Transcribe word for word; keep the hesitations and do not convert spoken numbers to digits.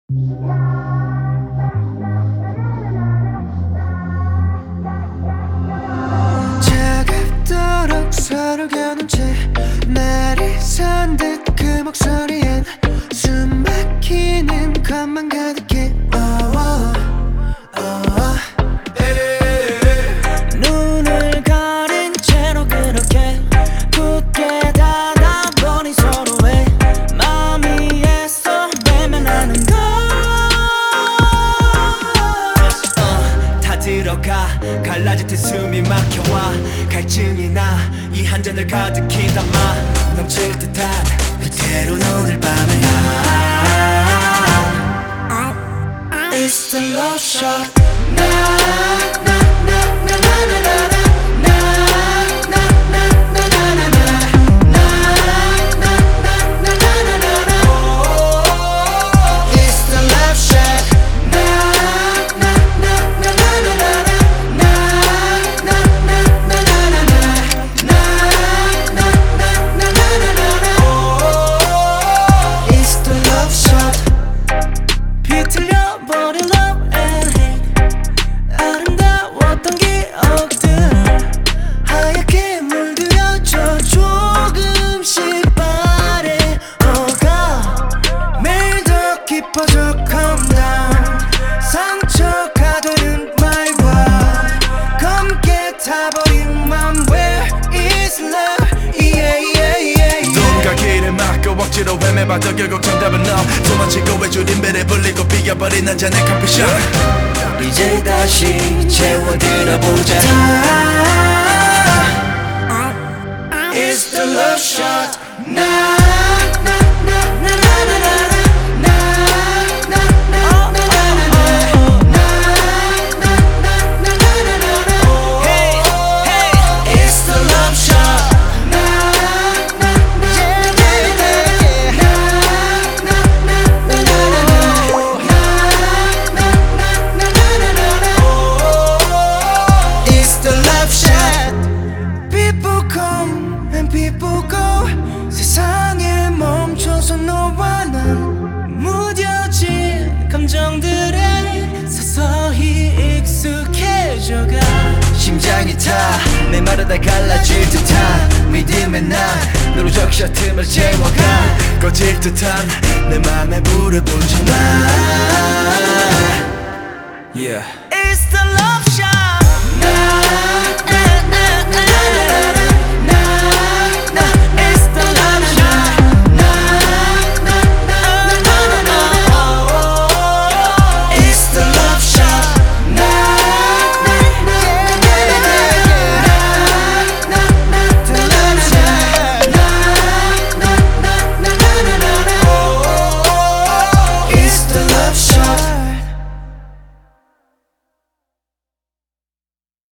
차갑도록 서로 겨눈 채 날이 선 듯 그 목소리엔 숨 막히는 것만 가득해. oh, oh, oh. 눈을 가린 채로 그렇게 굳게 닫아버린 서로의 마음이 애써 외면하는 걸. uh, 다 들어가 갈라질 듯 숨이 막혀와 갈증이 나 이 한 잔을 가득히 담아 넘칠 듯한 그대로 오늘 밤을 나 It's the love shot. 나, 나, 나, 나, 나, 나, 나, 나. 비틀려버린 love and hate 아름다웠던 기억들 하얗게 물들여져 조금씩 발에 오가 매일 더 깊어져 calm down 상처가 되는 말과 검게 타버린 맘 Where is love yeah yeah yeah 누군가 길을 막고 억지로 헤매봐도 결국 정답은 너 도망치고 왜 줄임배를 불리고 비겨버린 한 잔의 커피숍 이제 다시 채워들어보자. It's the love shot. 나, 나, 나, 나, 나, 나, 나. People go 세상에 멈춰서 너와 난 무뎌진 감정들에 서서히 익숙해져가 심장이 타 메마르다 갈라질 듯한 믿음의 난 너로 적셔 틈을 채워가 꺼질 듯한 내 맘에 불을 붙여놔